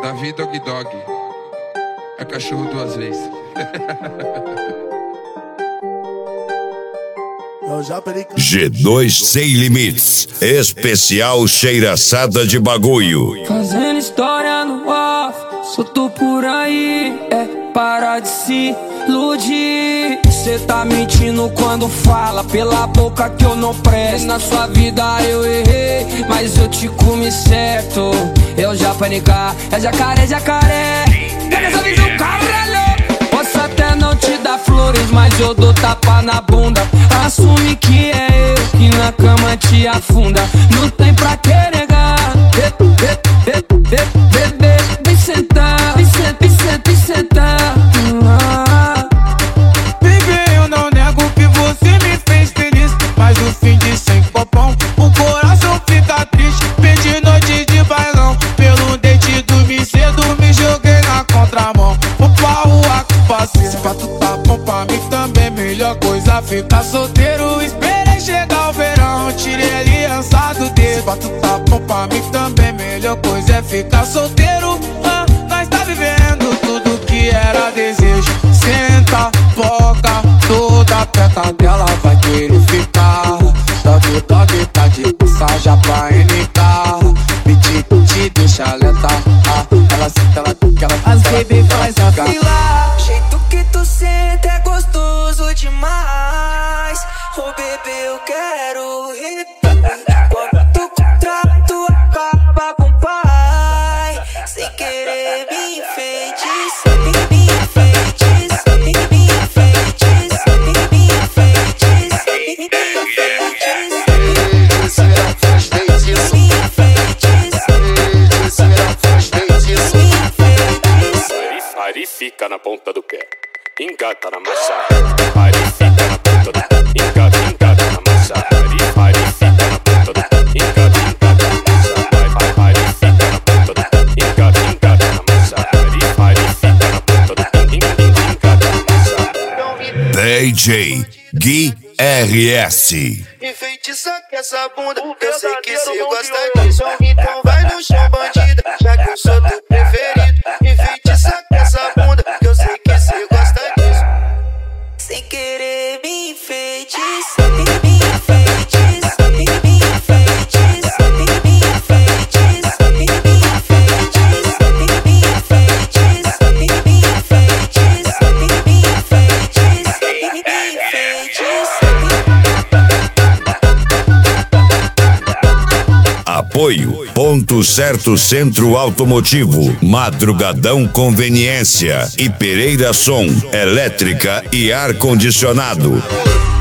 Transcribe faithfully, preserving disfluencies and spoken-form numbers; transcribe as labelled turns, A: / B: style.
A: Davi Dog Dog. É cachorro duas vezes.
B: G dois Sem Limites, especial cheiraçada de bagulho.
C: Fazendo história no off, solto por aí, é para de se iludir. Cê tá mentindo quando fala pela boca que eu não presto. Na sua vida eu errei, mas eu te comi certo. Eu já panicar, é jacaré, jacaré. Pega essa visão, caralho. Posso até não te dar flores, mas eu dou tapa na bunda. Assume que é eu que na cama te afunda. Não tem pra que negar. Bebê, vem sentar, vem sentar, vem sentar, vem sentar.
D: Baby, eu não nego que você me fez feliz, mas no fim de sem popão o coração fica triste. Perdi noite de bailão, pelo dente dormi cedo, me joguei na contramão. Vou pra rua que passei. Se pra tu tá bom pra mim também, melhor coisa ficar solteiro. Esperei chegar o verão, tirei aliança do dedo. Se pra tu tá bom pra mim também, melhor coisa é ficar solteiro. Ah, nós tá vivendo tudo que era desejo. Senta, boca, toda perto dela vai querer ficar. Dog, dog, tá de passagem pra N K. Me te, te deixa alertar. Ah, ela senta, ela fica, ela fica.
C: As baby faz a fila.
E: O jeito que tu senta é gostoso demais. Oh bebê, eu quero rir. Quando tu contrato acaba com o pai, sem querer me enfeitiçar. Me enfeitiçar, me enfeitiçar, me enfeitiçar, me enfeitiçar.
F: Ari fica na ponta do pé, engata na massa. Ari fica na ponta do pé, engata, engata na massa. Ari, Ari fica na ponta do pé, engata, engata na massa. Ari fica na ponta do pé, engata, engata na massa. Ari, Ari fica na ponta do pé, engata na massa.
B: D J Gui R S.
E: Enfeitiça com essa bunda, eu sei que cê gosta disso. Então vai no chão, bandida, já que eu sou teu preferido. Enfeitiça com essa bunda, eu sei que cê gosta disso. Sem querer me enfeitiça, me enfeitiça, me enfeitiça, me enfeitiça, me enfeitiça, me enfeitiça, me enfeitiça, me enfeitiça, me enfeitiça.
B: Apoio Ponto Certo Centro Automotivo, Madrugadão Conveniência e Pereira Som, Elétrica e Ar Condicionado.